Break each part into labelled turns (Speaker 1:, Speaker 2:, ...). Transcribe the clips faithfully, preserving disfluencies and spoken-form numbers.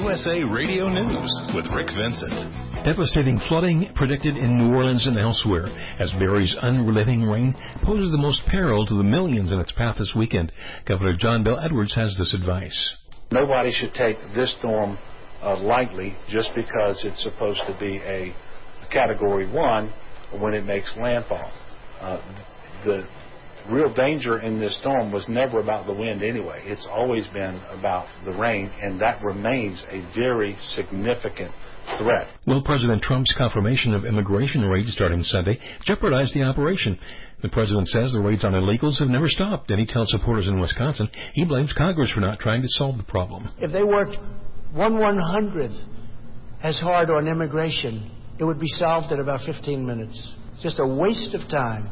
Speaker 1: U S A Radio News with Rick Vincent.
Speaker 2: Devastating flooding predicted in New Orleans and elsewhere as Barry's unrelenting rain poses the most peril to the millions in its path this weekend. Governor John Bel Edwards has this advice.
Speaker 3: Nobody should take this storm uh, lightly just because it's supposed to be a Category one when it makes landfall. Uh, the real danger in this storm was never about the wind anyway. It's always been about the rain, and that remains a very significant threat.
Speaker 2: Will President Trump's confirmation of immigration raids starting Sunday jeopardize the operation? The president says the raids on illegals have never stopped, and he tells supporters in Wisconsin he blames Congress for not trying to solve the problem.
Speaker 4: If they worked one one-hundredth as hard on immigration, it would be solved in about fifteen minutes. It's just a waste of time.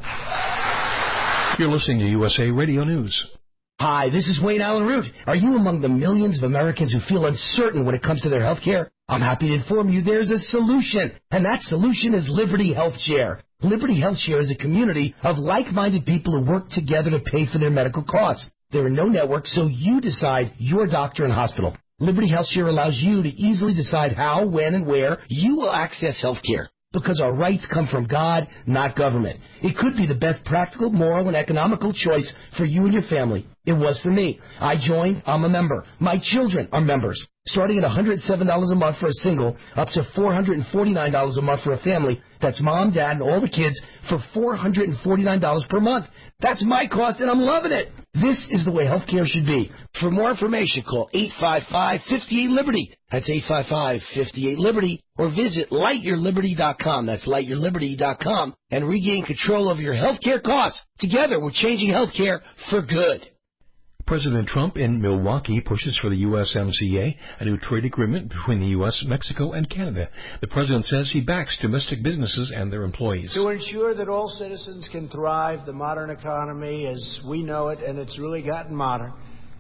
Speaker 2: You're listening to U S A Radio News.
Speaker 5: Hi, this is Wayne Allen Root. Are you among the millions of Americans who feel uncertain when it comes to their health care? I'm happy to inform you there's a solution, and that solution is Liberty Health Share. Liberty Health Share is a community of like-minded people who work together to pay for their medical costs. There are no networks, so you decide your doctor and hospital. Liberty Health Share allows you to easily decide how, when, and where you will access health care. Because our rights come from God, not government. It could be the best practical, moral, and economical choice for you and your family. It was for me. I joined. I'm a member. My children are members. Starting at one hundred seven dollars a month for a single, up to four hundred forty-nine dollars a month for a family. That's mom, dad, and all the kids for four hundred forty-nine dollars per month. That's my cost, and I'm loving it. This is the way healthcare should be. For more information, call eight five five, five eight, Liberty. That's eight five five, five eight, Liberty. Or visit light your liberty dot com. That's light your liberty dot com. And regain control of your healthcare costs. Together, we're changing healthcare for good.
Speaker 2: President Trump in Milwaukee pushes for the U S M C A, a new trade agreement between the U S, Mexico, and Canada. The president says he backs domestic businesses and their employees.
Speaker 4: To ensure that all citizens can thrive, the modern economy as we know it, and it's really gotten modern,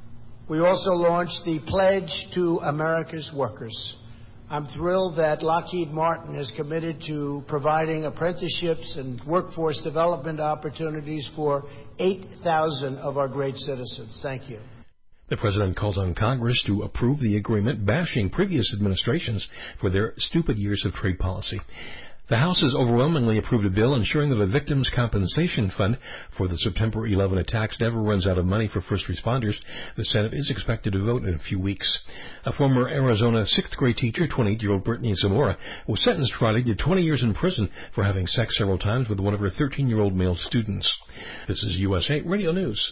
Speaker 4: we also launched the Pledge to America's Workers. I'm thrilled that Lockheed Martin has committed to providing apprenticeships and workforce development opportunities for eight thousand of our great citizens. Thank you.
Speaker 2: The president calls on Congress to approve the agreement, bashing previous administrations for their stupid years of trade policy. The House has overwhelmingly approved a bill ensuring that a victims' compensation fund for the September eleventh attacks never runs out of money for first responders. The Senate is expected to vote in a few weeks. A former Arizona sixth grade teacher, twenty-eight-year-old Brittany Zamora, was sentenced Friday to twenty years in prison for having sex several times with one of her thirteen-year-old male students. This is U S A Radio News.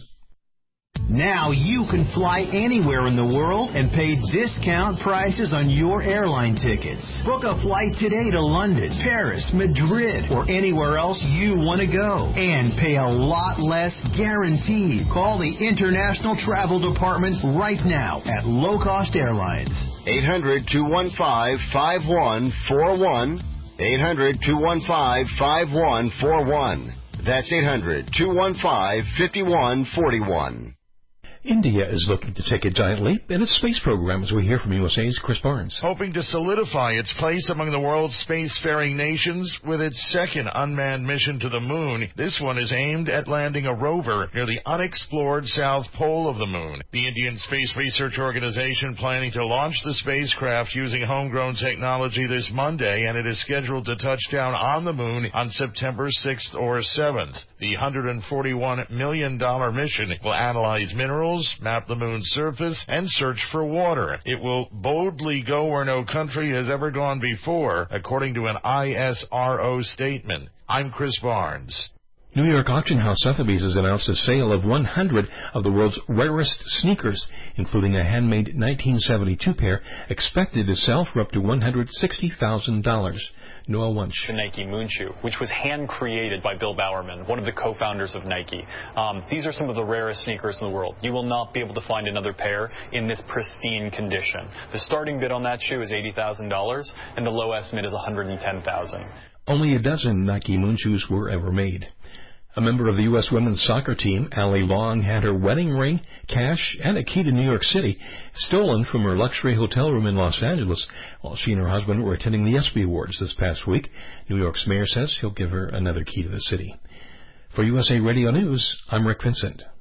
Speaker 6: Now you can fly anywhere in the world and pay discount prices on your airline tickets. Book a flight today to London, Paris, Madrid, or anywhere else you want to go. And pay a lot less guaranteed. Call the International Travel Department right now at Low Cost Airlines.
Speaker 7: eight hundred, two one five, five one four one. eight hundred, two one five, five one four one. That's eight hundred, two one five, five one four one.
Speaker 2: India is looking to take a giant leap in its space program, as we hear from U S A's Chris Barnes.
Speaker 8: Hoping to solidify its place among the world's spacefaring nations with its second unmanned mission to the moon. This one is aimed at landing a rover near the unexplored south pole of the moon. The Indian Space Research Organization planning to launch the spacecraft using homegrown technology this Monday, and it is scheduled to touch down on the moon on September sixth or seventh. The one hundred forty-one million dollars mission will analyze minerals, map the moon's surface, and search for water. It will boldly go where no country has ever gone before, according to an I S R O statement. I'm Chris Barnes.
Speaker 2: New York auction house Sotheby's has announced a sale of one hundred of the world's rarest sneakers, including a handmade nineteen seventy-two pair expected to sell for up to one hundred sixty thousand dollars. Noah Wunsch.
Speaker 9: The Nike Moon Shoe, which was hand-created by Bill Bowerman, one of the co-founders of Nike. Um, these are some of the rarest sneakers in the world. You will not be able to find another pair in this pristine condition. The starting bid on that shoe is eighty thousand dollars, and the low estimate is one hundred ten thousand dollars.
Speaker 2: Only a dozen Nike Moon Shoes were ever made. A member of the U S women's soccer team, Allie Long, had her wedding ring, cash, and a key to New York City stolen from her luxury hotel room in Los Angeles while she and her husband were attending the ESPY Awards this past week. New York's mayor says he'll give her another key to the city. For U S A Radio News, I'm Rick Vincent.